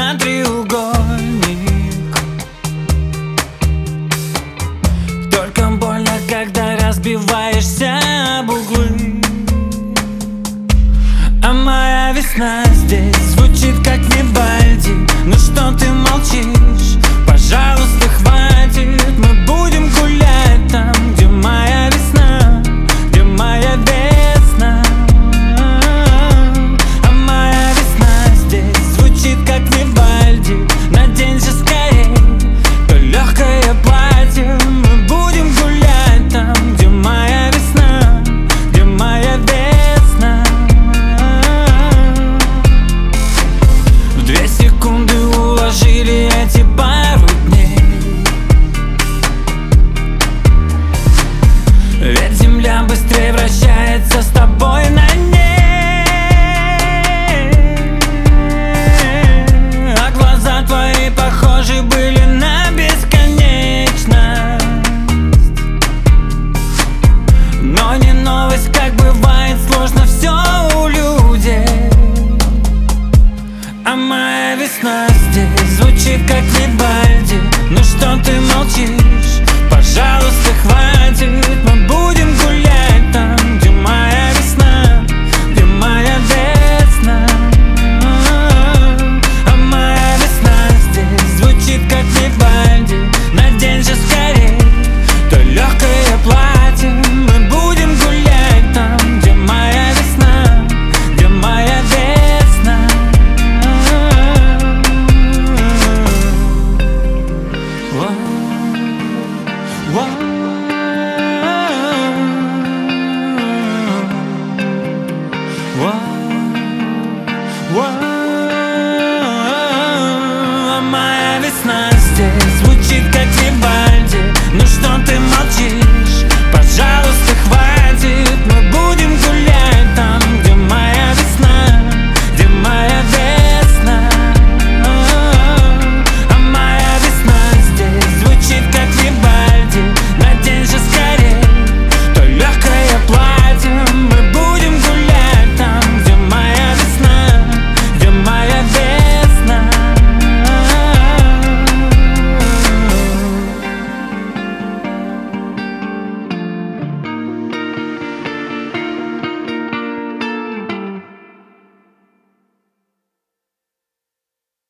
на треугольник. Только больно, когда разбиваешься об углы. А моя весна здесь звучит как Вивальди. Ну что ты молчишь? Пожалуйста, хватит. Мы будем гулять там, где моя весна, где моя весна. А моя весна здесь звучит как Вивальди. Наденься скорей то легкое платье. Мы будем гулять там, где моя весна, где моя весна. В 2 секунды уложили эти пару дней. Ведь земля быстрее вращается с тобой на ней. А глаза твои похожи были на бесконечность. Но не новость, как бывает сложно все у людей. А моя весна здесь звучит как Вивальди. Ну что ты молчишь? Пожалуйста,